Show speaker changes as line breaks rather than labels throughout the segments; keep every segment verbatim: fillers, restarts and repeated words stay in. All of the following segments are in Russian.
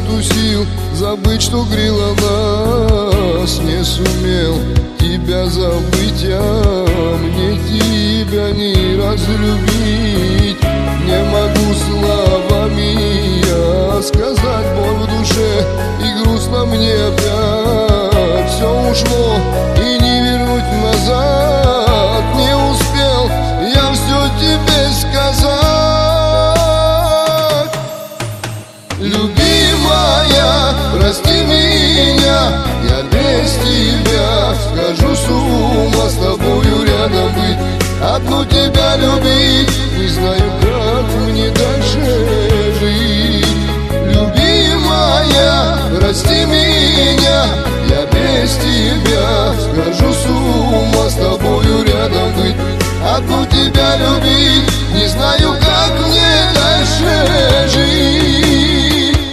нету сил забыть, что грело нас. Не сумел тебя забыть, а мне тебя не разлюбить. Не могу словами я сказать боль в душе, и грустно мне опять. Все ушло и не вернуть назад. Не успел я все тебе сказать. Любимая, прости меня, я без тебя схожу с ума, с тобою рядом быть, одну тебя любить. Не знаю, как мне дальше жить. Любимая, прости меня, я без тебя схожу с ума, с тобою рядом быть, одну тебя любить. Не знаю, как мне дальше жить.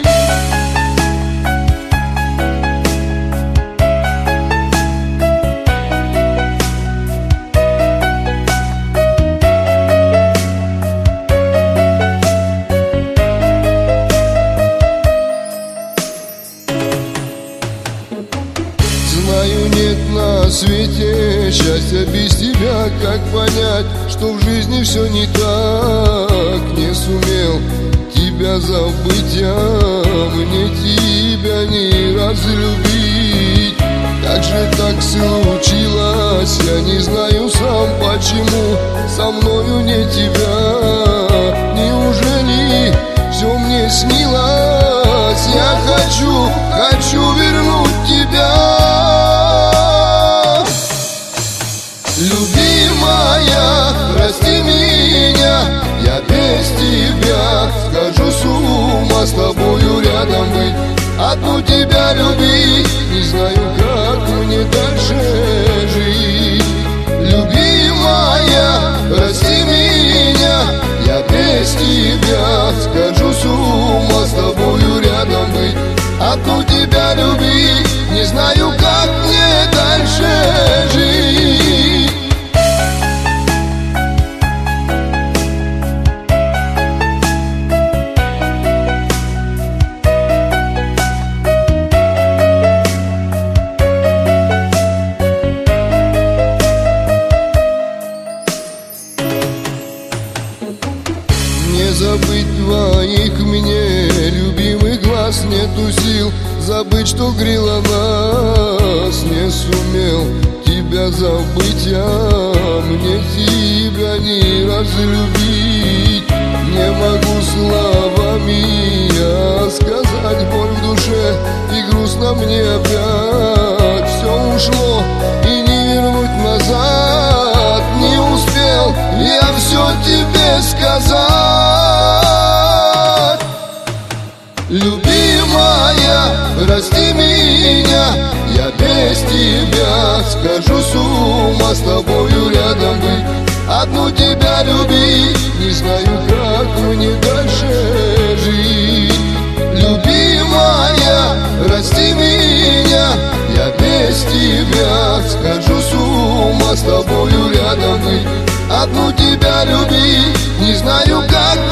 Знаю, нет на свете счастья без тебя. Как понять, что в жизни все не так? Не сумел тебя забыть, а мне тебя не разлюбить. Как же так случилось, я не знаю сам почему. Со мною не тебя. Неужели все мне снилось? Я хочу, хочу вернуть тебя. Любимая, прости меня, я без тебя схожу с ума, с тобою рядом быть, одну тебя любить. Не знаю, как мне дальше жить. Любимая, прости меня, я без тебя схожу с ума, с тобою рядом быть, одну тебя любить. Не знаю, как мне дальше жить. Не забыть твоих мне любимых глаз. Нету сил забыть, что грело нас. Не сумел тебя забыть, а мне тебя не разлюбить. Не могу словами я сказать боль в душе, и грустно мне опять. Все ушло и не вернуть назад. Не успел я все тебе сказать. Любимая, прости меня, я без тебя схожу с ума, с тобою рядом быть, одну тебя любить. Не знаю, как мне дальше жить. Любимая, прости меня, я без тебя схожу с ума, с тобою рядом быть, одну тебя любить. Не знаю, как